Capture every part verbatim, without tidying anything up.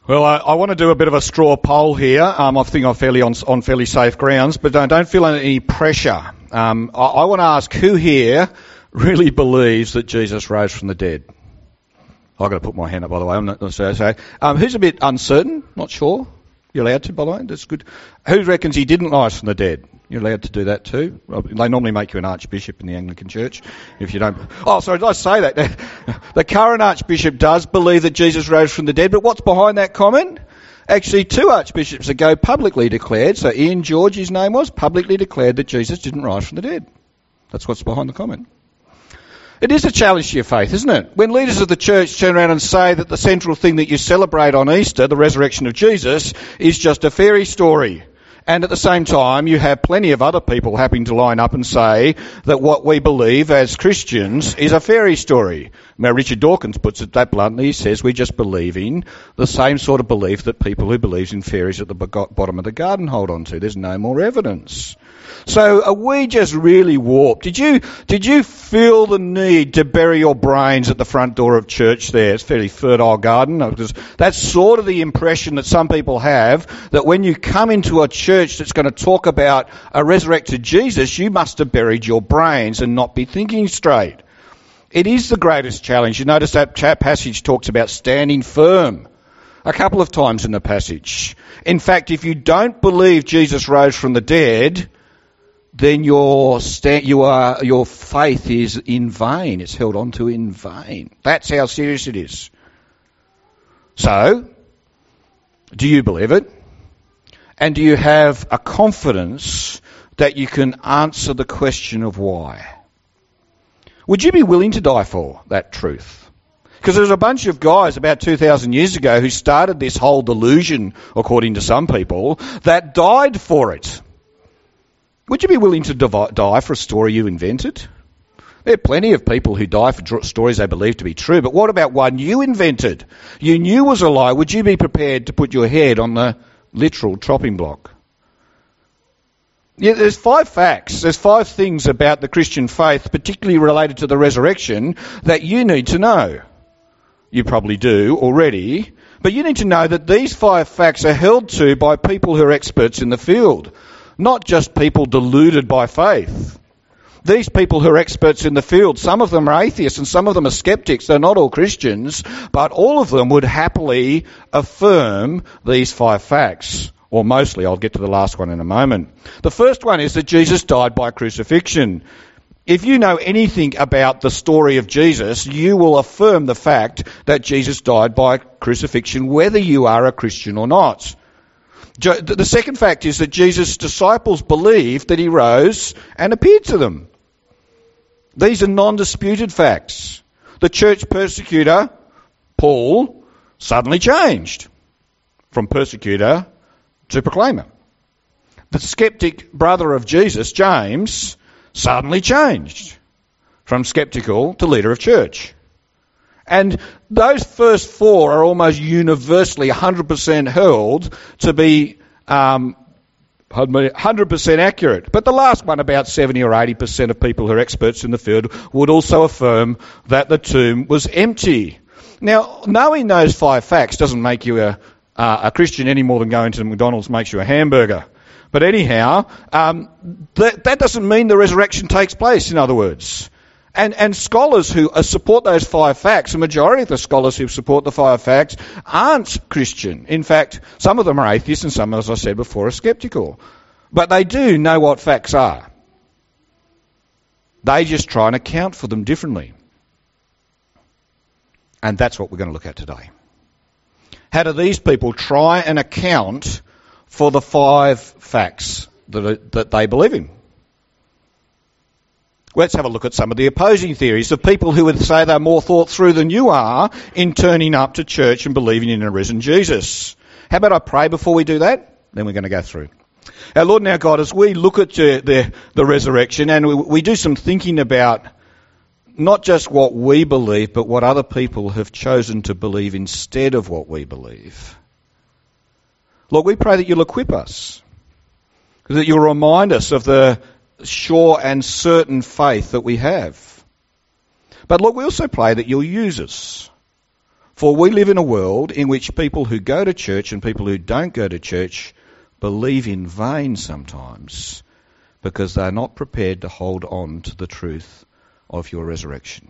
Well, I, I want to do a bit of a straw poll here. Um, I think I'm fairly on, on fairly safe grounds, but don't, don't feel any pressure. Um, I, I want to ask who here really believes that Jesus rose from the dead. I've got to put my hand up, by the way. I'm not so. so. Um, who's a bit uncertain? Not sure. You're allowed to, by the way. That's good. Who reckons he didn't rise from the dead? You're allowed to do that too. They normally make you an archbishop in the Anglican Church. If you don't... Oh, sorry, did I say that? The current archbishop does believe that Jesus rose from the dead, but what's behind that comment? Actually, two archbishops ago publicly declared, so Ian George, his name was, publicly declared that Jesus didn't rise from the dead. That's what's behind the comment. It is a challenge to your faith, isn't it? When leaders of the church turn around and say that the central thing that you celebrate on Easter, the resurrection of Jesus, is just a fairy story. And at the same time, you have plenty of other people having to line up and say that what we believe as Christians is a fairy story. Now, Richard Dawkins puts it that bluntly. He says we just believe in the same sort of belief that people who believe in fairies at the bottom of the garden hold on to. There's no more evidence. So are we just really warped? Did you did you feel the need to bury your brains at the front door of church there? It's a fairly fertile garden. Because that's sort of the impression that some people have, that when you come into a church that's going to talk about a resurrected Jesus, you must have buried your brains and not be thinking straight. It is the greatest challenge. You notice that passage talks about standing firm a couple of times in the passage. In fact, if you don't believe Jesus rose from the dead, then your sta- you are, your faith is in vain. It's held on to in vain. That's how serious it is. So, do you believe it? And do you have a confidence that you can answer the question of why? Would you be willing to die for that truth? Because there's a bunch of guys about two thousand years ago who started this whole delusion, according to some people, that died for it. Would you be willing to die for a story you invented? There are plenty of people who die for stories they believe to be true, but what about one you invented? You knew was a lie. Would you be prepared to put your head on the literal chopping block? Yeah, there's five facts. There's five things about the Christian faith, particularly related to the resurrection, that you need to know. You probably do already, but you need to know that these five facts are held to by people who are experts in the field. Not just people deluded by faith. These people who are experts in the field, some of them are atheists and some of them are skeptics. They're not all Christians, but all of them would happily affirm these five facts. Or mostly. I'll get to the last one in a moment. The first one is that Jesus died by crucifixion. If you know anything about the story of Jesus, you will affirm the fact that Jesus died by crucifixion, whether you are a Christian or not. The second fact is that Jesus' disciples believed that he rose and appeared to them. These are non-disputed facts. The church persecutor, Paul, suddenly changed from persecutor to proclaimer. The skeptic brother of Jesus, James, suddenly changed from skeptical to leader of church. And those first four are almost universally one hundred percent held to be um, one hundred percent accurate. But the last one, about seventy or eighty percent of people who are experts in the field would also affirm that the tomb was empty. Now, knowing those five facts doesn't make you a, uh, a Christian any more than going to McDonald's makes you a hamburger. But anyhow, um, that, that doesn't mean the resurrection takes place, in other words. And, and scholars who support those five facts, the majority of the scholars who support the five facts aren't Christian. In fact, some of them are atheists and some, as I said before, are sceptical. But they do know what facts are. They just try and account for them differently. And that's what we're going to look at today. How do these people try and account for the five facts that, are, that they believe in? Let's have a look at some of the opposing theories of people who would say they're more thought through than you are in turning up to church and believing in a risen Jesus. How about I pray before we do that? Then we're going to go through. Our Lord and our God, as we look at the, the, the resurrection and we, we do some thinking about not just what we believe, but what other people have chosen to believe instead of what we believe. Lord, we pray that you'll equip us, that you'll remind us of the sure and certain faith that we have. But Lord, we also pray that you'll use us. For we live in a world in which people who go to church and people who don't go to church believe in vain sometimes because they're not prepared to hold on to the truth of your resurrection.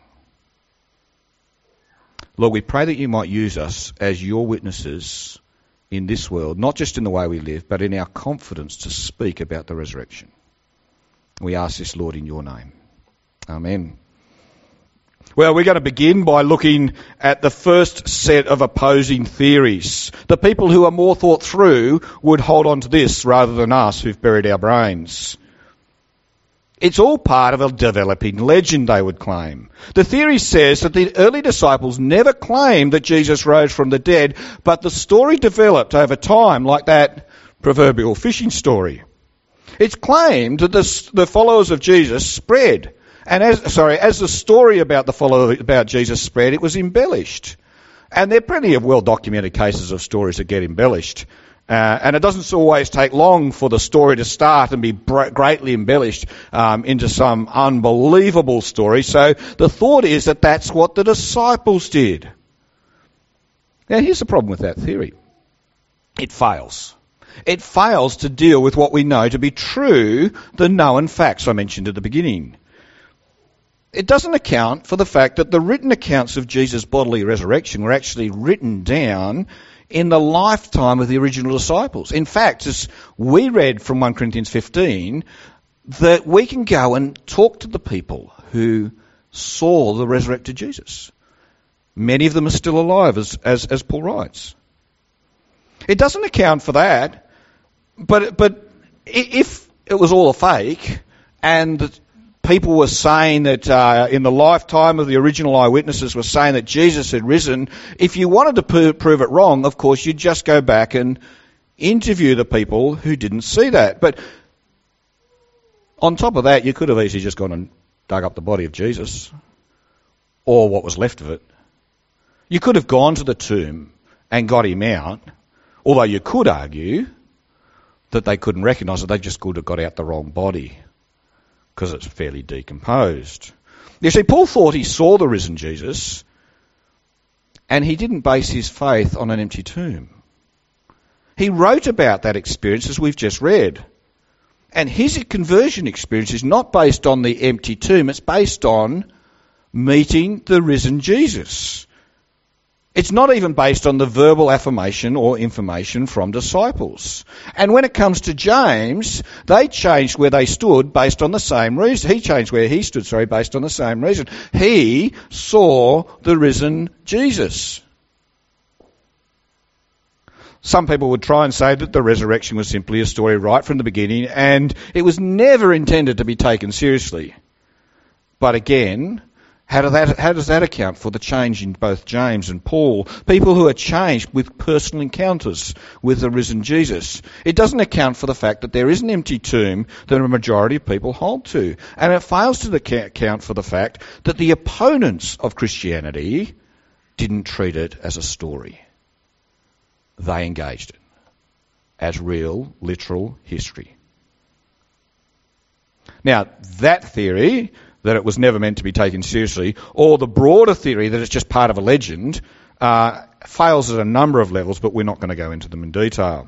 Lord, we pray that you might use us as your witnesses in this world, not just in the way we live, but in our confidence to speak about the resurrection. We ask this, Lord, in your name. Amen. Well, we're going to begin by looking at the first set of opposing theories. The people who are more thought through would hold on to this rather than us who've buried our brains. It's all part of a developing legend, they would claim. The theory says that the early disciples never claimed that Jesus rose from the dead, but the story developed over time, like that proverbial fishing story. It's claimed that the, the followers of Jesus spread, and as sorry, as the story about the follower about Jesus spread, it was embellished. And there are plenty of well-documented cases of stories that get embellished. Uh, and it doesn't always take long for the story to start and be br- greatly embellished um, into some unbelievable story. So the thought is that that's what the disciples did. Now here's the problem with that theory. It fails. It fails to deal with what we know to be true, the known facts I mentioned at the beginning. It doesn't account for the fact that the written accounts of Jesus' bodily resurrection were actually written down in the lifetime of the original disciples. In fact, as we read from First Corinthians fifteen, that we can go and talk to the people who saw the resurrected Jesus. Many of them are still alive, as, as, as Paul writes. It doesn't account for that, but, but if it was all a fake and people were saying that uh, in the lifetime of the original eyewitnesses were saying that Jesus had risen, if you wanted to p- prove it wrong, of course, you'd just go back and interview the people who didn't see that. But on top of that, you could have easily just gone and dug up the body of Jesus, or what was left of it. You could have gone to the tomb and got him out, although you could argue that they couldn't recognise it, they just could have got out the wrong body, because it's fairly decomposed. You see, Paul thought he saw the risen Jesus, and he didn't base his faith on an empty tomb. He wrote about that experience as we've just read. And his conversion experience is not based on the empty tomb, it's based on meeting the risen Jesus. It's not even based on the verbal affirmation or information from disciples. And when it comes to James, they changed where they stood based on the same reason. He changed where he stood, sorry, based on the same reason. He saw the risen Jesus. Some people would try and say that the resurrection was simply a story right from the beginning and it was never intended to be taken seriously. But again, How, do that, how does that account for the change in both James and Paul? People who are changed with personal encounters with the risen Jesus. It doesn't account for the fact that there is an empty tomb that a majority of people hold to. And it fails to account for the fact that the opponents of Christianity didn't treat it as a story. They engaged it as real, literal history. Now, that theory, that it was never meant to be taken seriously, or the broader theory that it's just part of a legend, uh, fails at a number of levels, but we're not going to go into them in detail.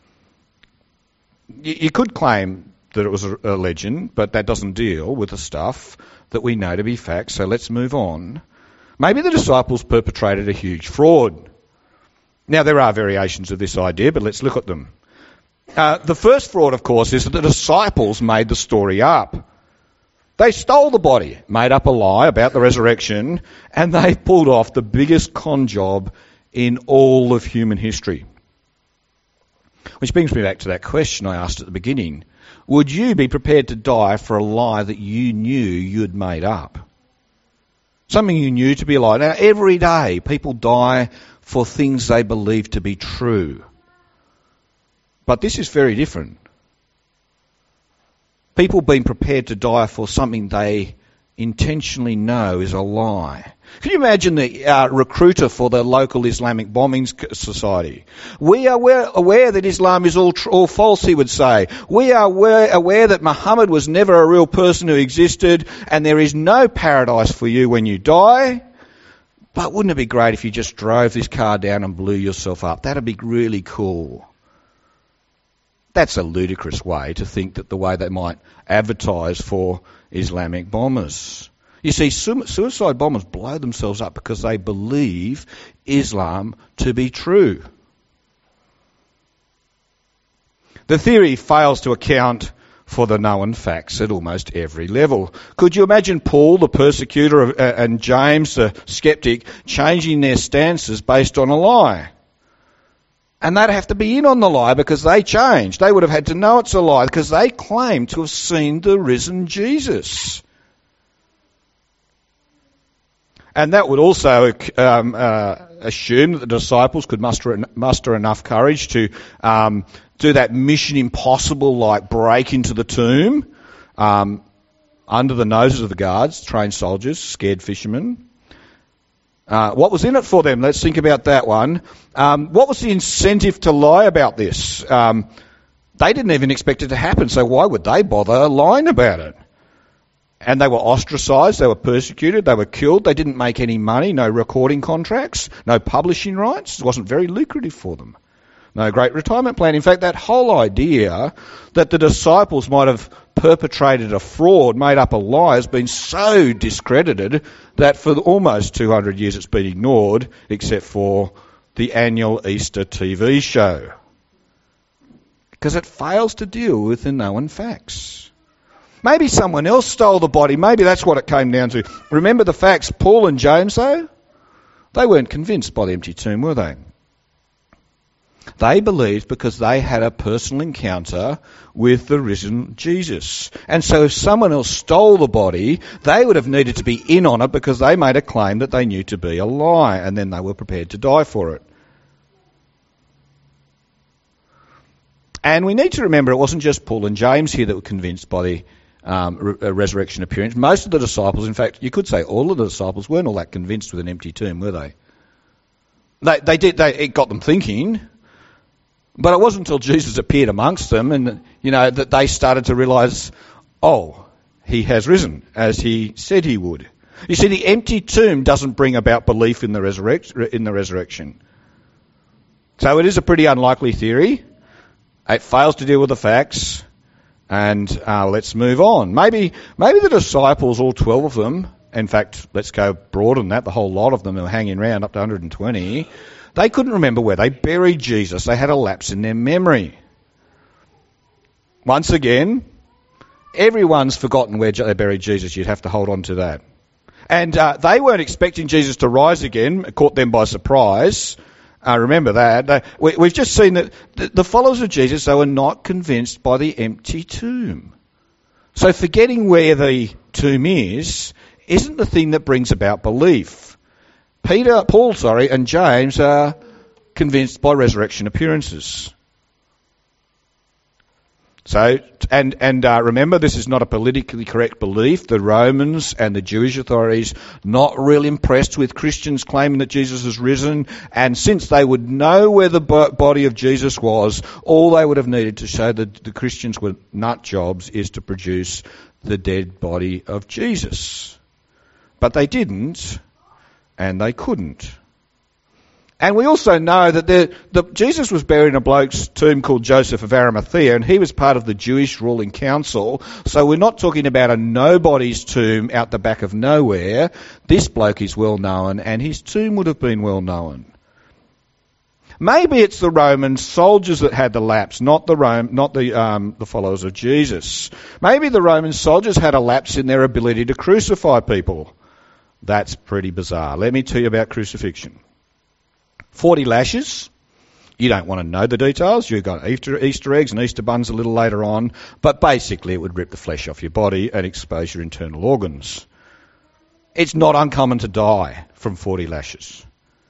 You, you could claim that it was a, a legend, but that doesn't deal with the stuff that we know to be facts, so let's move on. Maybe the disciples perpetrated a huge fraud. Now, there are variations of this idea, but let's look at them. Uh, the first fraud, of course, is that the disciples made the story up. They stole the body, made up a lie about the resurrection, and they pulled off the biggest con job in all of human history. Which brings me back to that question I asked at the beginning. Would you be prepared to die for a lie that you knew you'd made up? Something you knew to be a lie. Now, every day people die for things they believe to be true. But this is very different. People being prepared to die for something they intentionally know is a lie. Can you imagine the uh, recruiter for the local Islamic bombing society? We are aware, aware that Islam is all, tr- all false, he would say. We are aware, aware that Muhammad was never a real person who existed and there is no paradise for you when you die. But wouldn't it be great if you just drove this car down and blew yourself up? That'd be really cool. That's a ludicrous way to think that the way they might advertise for Islamic bombers. You see, suicide bombers blow themselves up because they believe Islam to be true. The theory fails to account for the known facts at almost every level. Could you imagine Paul, the persecutor, and James, the skeptic, changing their stances based on a lie? And they'd have to be in on the lie because they changed. They would have had to know it's a lie because they claim to have seen the risen Jesus. And that would also um, uh, assume that the disciples could muster muster enough courage to um, do that mission impossible, like break into the tomb um, under the noses of the guards, trained soldiers, scared fishermen. Uh, what was in it for them? Let's think about that one. Um, what was the incentive to lie about this? Um, they didn't even expect it to happen, so why would they bother lying about it? And they were ostracised, they were persecuted, they were killed, they didn't make any money, no recording contracts, no publishing rights. It wasn't very lucrative for them. No great retirement plan. In fact, that whole idea that the disciples might have perpetrated a fraud, made up a lie, has been so discredited that for almost two hundred years it's been ignored, except for the annual Easter T V show. Because it fails to deal with the known facts. Maybe someone else stole the body. Maybe that's what it came down to. Remember the facts. Paul and James, though? They weren't convinced by the empty tomb, were they? They believed because they had a personal encounter with the risen Jesus. And so if someone else stole the body, they would have needed to be in on it because they made a claim that they knew to be a lie, and then they were prepared to die for it. And we need to remember it wasn't just Paul and James here that were convinced by the um, re- resurrection appearance. Most of the disciples, in fact, you could say all of the disciples, weren't all that convinced with an empty tomb, were they? They, they did. They, it got them thinking. But it wasn't until Jesus appeared amongst them and, you know, that they started to realise, oh, he has risen, as he said he would. You see, the empty tomb doesn't bring about belief in the, resurrect, in the resurrection. So it is a pretty unlikely theory. It fails to deal with the facts. And uh, let's move on. Maybe, maybe the disciples, all twelve of them, in fact, let's go broader than that, the whole lot of them who were hanging around, up to one hundred twenty, they couldn't remember where they buried Jesus. They had a lapse in their memory. Once again, everyone's forgotten where they buried Jesus. You'd have to hold on to that. And uh, they weren't expecting Jesus to rise again. It caught them by surprise. Uh, remember that. They, we, we've just seen that the, the followers of Jesus, they were not convinced by the empty tomb. So forgetting where the tomb is isn't the thing that brings about belief. Peter, Paul, sorry, and James are convinced by resurrection appearances. So, and and uh, remember, this is not a politically correct belief. The Romans and the Jewish authorities not real impressed with Christians claiming that Jesus has risen, and since they would know where the body of Jesus was, all they would have needed to show that the Christians were nut jobs is to produce the dead body of Jesus. But they didn't. And they couldn't. And we also know that the, the, Jesus was buried in a bloke's tomb called Joseph of Arimathea, and he was part of the Jewish ruling council. So we're not talking about a nobody's tomb out the back of nowhere. This bloke is well known, and his tomb would have been well known. Maybe it's the Roman soldiers that had the lapse, not the Rome, not the um, the followers of Jesus. Maybe the Roman soldiers had a lapse in their ability to crucify people. That's pretty bizarre. Let me tell you about crucifixion. Forty lashes. You don't want to know the details. You've got Easter, Easter eggs and Easter buns a little later on. But basically it would rip the flesh off your body and expose your internal organs. It's not uncommon to die from forty lashes.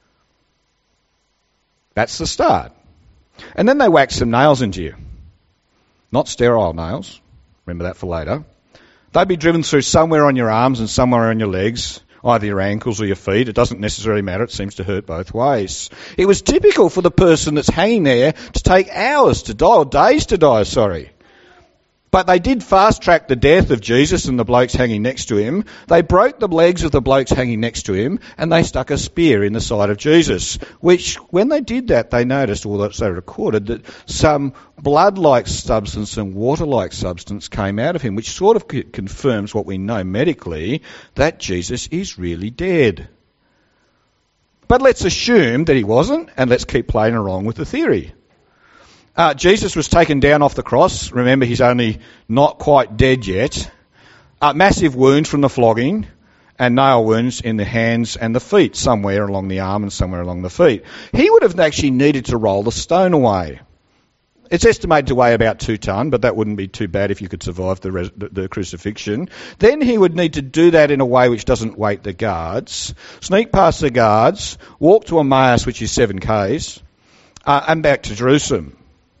That's the start. And then they wax some nails into you. Not sterile nails. Remember that for later. They'd be driven through somewhere on your arms and somewhere on your legs. Either your ankles or your feet. It doesn't necessarily matter. It seems to hurt both ways. It was typical for the person that's hanging there to take hours to die, or days to die, sorry. But they did fast-track the death of Jesus and the blokes hanging next to him. They broke the legs of the blokes hanging next to him, and they stuck a spear in the side of Jesus, which, when they did that, they noticed, or they recorded, that some blood-like substance and water-like substance came out of him, which sort of confirms what we know medically, that Jesus is really dead. But let's assume that he wasn't, and let's keep playing around with the theory. Uh, Jesus was taken down off the cross. Remember, he's only not quite dead yet. Uh, massive wounds from the flogging and nail wounds in the hands and the feet, somewhere along the arm and somewhere along the feet. He would have actually needed to roll the stone away. It's estimated to weigh about two tonne, but that wouldn't be too bad if you could survive the, res- the crucifixion. Then he would need to do that in a way which doesn't weight the guards, sneak past the guards, walk to Emmaus, which is seven k's, uh, and back to Jerusalem.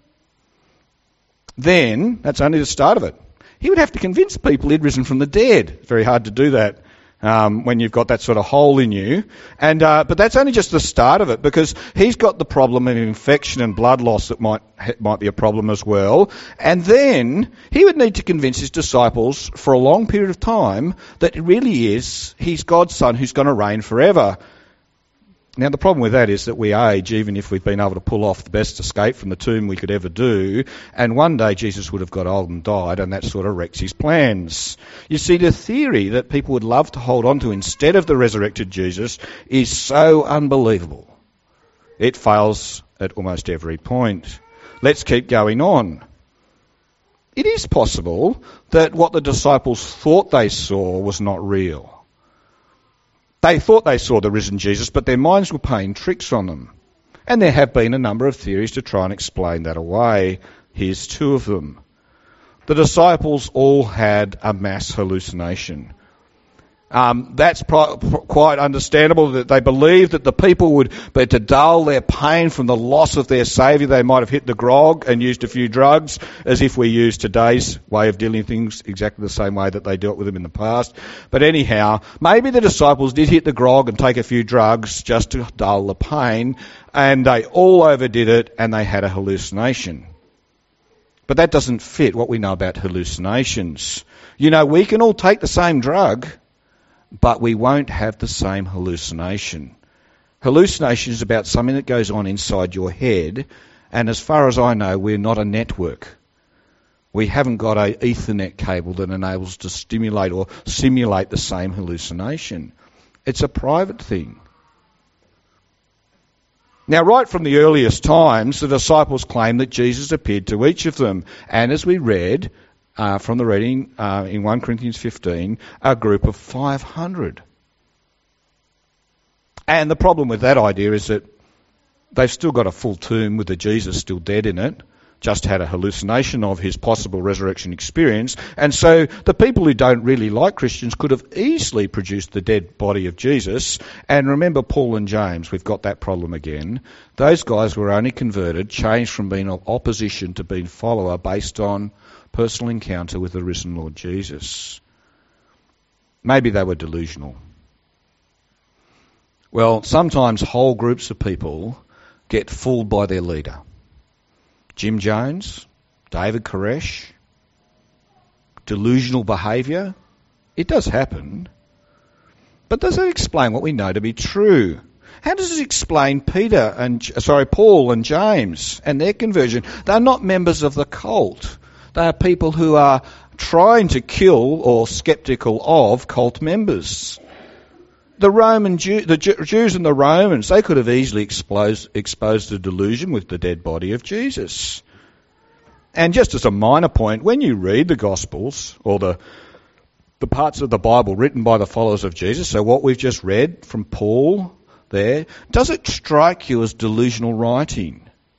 Then, that's only the start of it, he would have to convince people he'd risen from the dead. It's very hard to do that um, when you've got that sort of hole in you. And uh, But that's only just the start of it, because he's got the problem of infection and blood loss that might might be a problem as well. And then he would need to convince his disciples for a long period of time that it really is, he's God's son who's going to reign forever. Now, the problem with that is that we age, even if we've been able to pull off the best escape from the tomb we could ever do, and one day Jesus would have got old and died, and that sort of wrecks his plans. You see, the theory that people would love to hold on to instead of the resurrected Jesus is so unbelievable. It fails at almost every point. Let's keep going on. It is possible that what the disciples thought they saw was not real. They thought they saw the risen Jesus, but their minds were playing tricks on them. And there have been a number of theories to try and explain that away. Here's two of them. The disciples all had a mass hallucination. Um, that's pro- quite understandable that they believed that the people would, but to dull their pain from the loss of their Saviour, they might have hit the grog and used a few drugs, as if we use today's way of dealing with things exactly the same way that they dealt with them in the past. But anyhow, maybe the disciples did hit the grog and take a few drugs just to dull the pain, and they all overdid it and they had a hallucination. But that doesn't fit what we know about hallucinations. You know, we can all take the same drug, but we won't have the same hallucination. Hallucination is about something that goes on inside your head, and as far as I know, we're not a network. We haven't got an Ethernet cable that enables us to stimulate or simulate the same hallucination. It's a private thing. Now, right from the earliest times, the disciples claimed that Jesus appeared to each of them, and as we read, Uh, from the reading uh, in First Corinthians fifteen, a group of five hundred. And the problem with that idea is that they've still got a full tomb with the Jesus still dead in it, just had a hallucination of his possible resurrection experience. And so the people who don't really like Christians could have easily produced the dead body of Jesus. And remember Paul and James, we've got that problem again. Those guys were only converted, changed from being an opposition to being follower based on personal encounter with the risen Lord Jesus. Maybe they were delusional. Well, sometimes whole groups of people get fooled by their leader. Jim Jones, David Koresh, delusional behaviour. It does happen. But does it explain what we know to be true? How does it explain Peter and, sorry, Paul and James and their conversion? They're not members of the cult. They are people who are trying to kill or sceptical of cult members. The Roman Jew, the Jews and the Romans, they could have easily exposed, exposed the delusion with the dead body of Jesus. And just as a minor point, when you read the Gospels or the the parts of the Bible written by the followers of Jesus, so what we've just read from Paul there, does it strike you as delusional writing?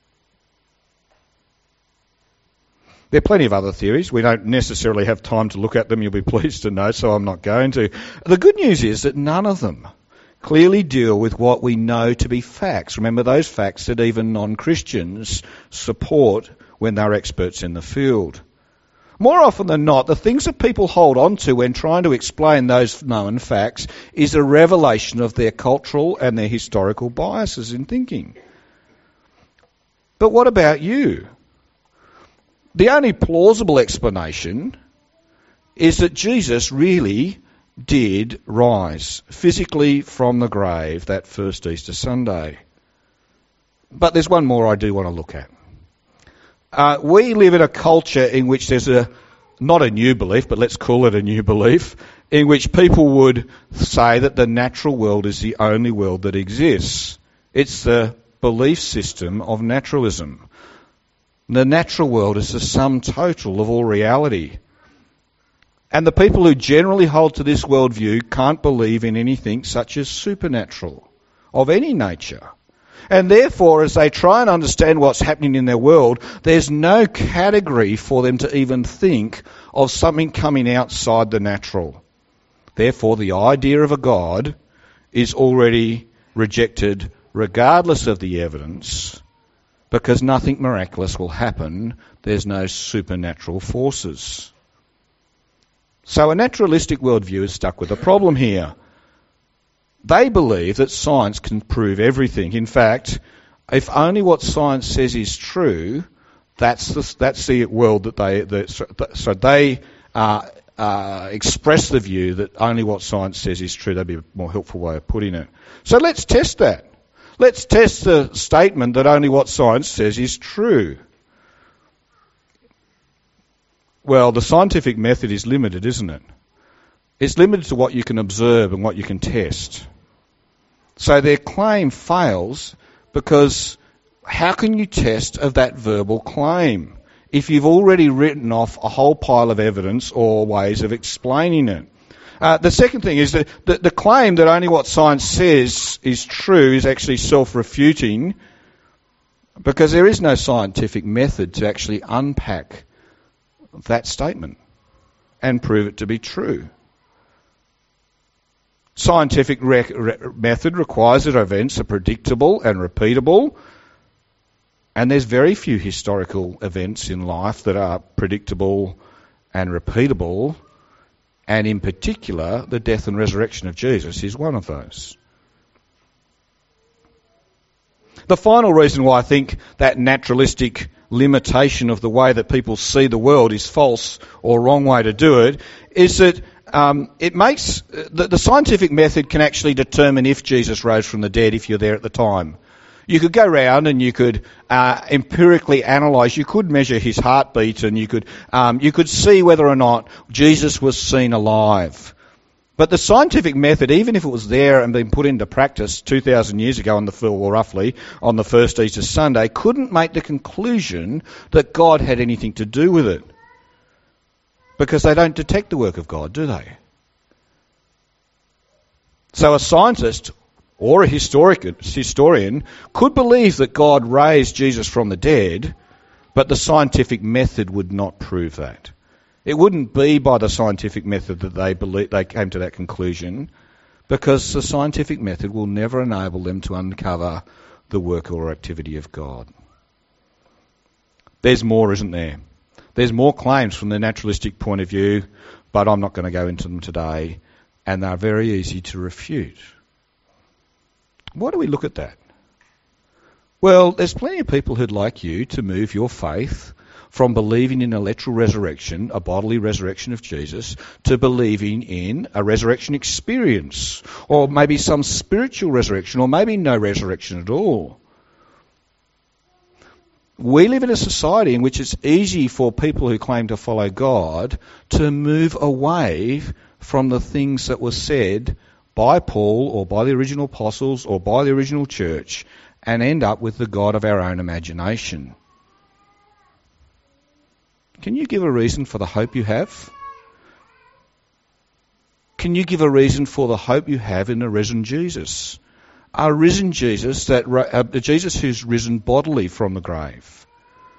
There are plenty of other theories. We don't necessarily have time to look at them, you'll be pleased to know, so I'm not going to. The good news is that none of them clearly deal with what we know to be facts. Remember, those facts that even non-Christians support when they're experts in the field. More often than not, the things that people hold on to when trying to explain those known facts is a revelation of their cultural and their historical biases in thinking. But what about you? The only plausible explanation is that Jesus really did rise physically from the grave that first Easter Sunday. But there's one more I do want to look at. Uh, we live in a culture in which there's a, not a new belief, but let's call it a new belief, in which people would say that the natural world is the only world that exists. It's the belief system of naturalism. The natural world is the sum total of all reality. And the people who generally hold to this worldview can't believe in anything such as supernatural, of any nature. And therefore, as they try and understand what's happening in their world, there's no category for them to even think of something coming outside the natural. Therefore, the idea of a God is already rejected regardless of the evidence, because nothing miraculous will happen. There's no supernatural forces. So a naturalistic worldview is stuck with a problem here. They believe that science can prove everything. In fact, if only what science says is true, that's the, that's the world that they... The, so they uh, uh, express the view that only what science says is true. That'd be a more helpful way of putting it. So let's test that. Let's test the statement that only what science says is true. Well, the scientific method is limited, isn't it? It's limited to what you can observe and what you can test. So their claim fails because how can you test of that verbal claim if you've already written off a whole pile of evidence or ways of explaining it? Uh, the second thing is that the, the claim that only what science says is true is actually self-refuting, because there is no scientific method to actually unpack that statement and prove it to be true. Scientific rec- re- method requires that events are predictable and repeatable, and there's very few historical events in life that are predictable and repeatable, and in particular, the death and resurrection of Jesus is one of those. The final reason why I think that naturalistic limitation of the way that people see the world is false or wrong way to do it is that um, it makes the, the scientific method can actually determine if Jesus rose from the dead if you're there at the time. You could go around and you could uh, empirically analyse. You could measure his heartbeat, and you could um, you could see whether or not Jesus was seen alive. But the scientific method, even if it was there and been put into practice two thousand years ago, on the or roughly on the first Easter Sunday, couldn't make the conclusion that God had anything to do with it, because they don't detect the work of God, do they? So a scientist or a historic, historian could believe that God raised Jesus from the dead, but the scientific method would not prove that. It wouldn't be by the scientific method that they believe, they came to that conclusion, because the scientific method will never enable them to uncover the work or activity of God. There's more, isn't there? There's more claims from the naturalistic point of view, but I'm not going to go into them today, and they're very easy to refute. Why do we look at that? Well, there's plenty of people who'd like you to move your faith from believing in a literal resurrection, a bodily resurrection of Jesus, to believing in a resurrection experience, or maybe some spiritual resurrection, or maybe no resurrection at all. We live in a society in which it's easy for people who claim to follow God to move away from the things that were said by Paul or by the original apostles or by the original church, and end up with the God of our own imagination. Can you give a reason for the hope you have? Can you give a reason for the hope you have in a risen Jesus? A risen Jesus, that uh, Jesus who's risen bodily from the grave.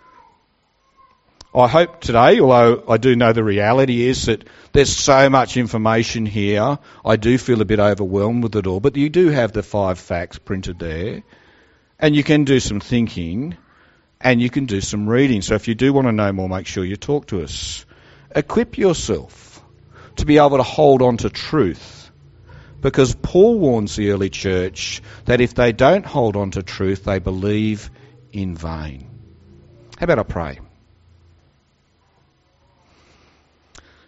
I hope today, although I do know the reality is that there's so much information here, I do feel a bit overwhelmed with it all, but you do have the five facts printed there, and you can do some thinking, and you can do some reading. So if you do want to know more, make sure you talk to us. Equip yourself to be able to hold on to truth, because Paul warns the early church that if they don't hold on to truth, they believe in vain. How about I pray?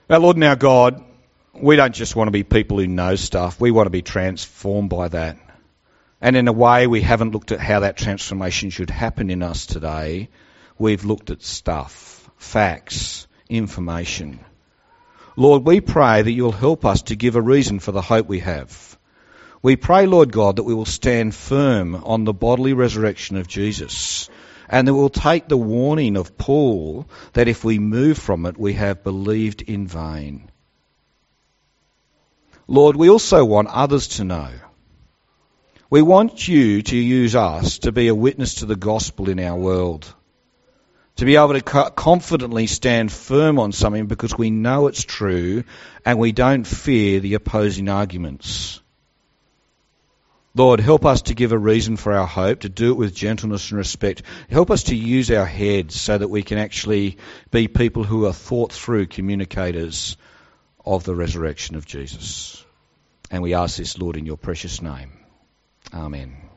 Our Lord and our God, we don't just want to be people who know stuff. We want to be transformed by that. And in a way, we haven't looked at how that transformation should happen in us today. We've looked at stuff, facts, information. Lord, we pray that you'll help us to give a reason for the hope we have. We pray, Lord God, that we will stand firm on the bodily resurrection of Jesus, and that we'll take the warning of Paul that if we move from it, we have believed in vain. Lord, we also want others to know. We want you to use us to be a witness to the gospel in our world, to be able to co- confidently stand firm on something because we know it's true and we don't fear the opposing arguments. Lord, help us to give a reason for our hope, to do it with gentleness and respect. Help us to use our heads so that we can actually be people who are thought through communicators of the resurrection of Jesus. And we ask this, Lord, in your precious name. Amen.